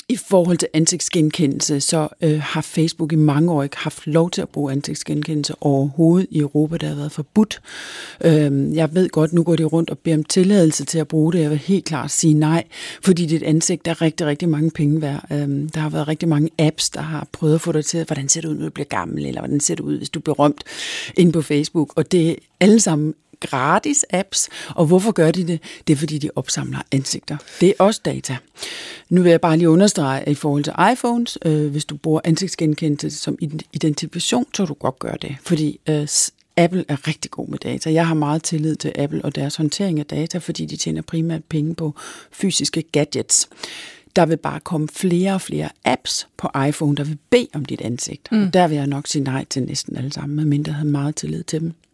I forhold til ansigtsgenkendelse, så har Facebook i mange år ikke haft lov til at bruge ansigtsgenkendelse overhovedet i Europa. Det har været forbudt. Jeg ved godt, nu går de rundt og beder om tilladelse til at bruge det. Jeg vil helt klart sige nej, fordi dit ansigt er rigtig, rigtig mange penge værd. Der har været rigtig mange apps, der har prøvet at få dig til, hvordan ser det ud, når du bliver gammel, eller hvordan ser det ud, hvis du bliver berømt inde på Facebook. Og det er alle sammen gratis apps, og hvorfor gør de det? Det er, fordi de opsamler ansigter. Det er også data. Nu vil jeg bare lige understrege, at i forhold til iPhones, hvis du bruger ansigtsgenkendelse som identifikation, så kan du godt gøre det, fordi Apple er rigtig god med data. Jeg har meget tillid til Apple og deres håndtering af data, fordi de tjener primært penge på fysiske gadgets. Der vil bare komme flere og flere apps på iPhone, der vil bede om dit ansigt. Og der vil jeg nok sige nej til næsten alle sammen, medmindre jeg har meget tillid til dem.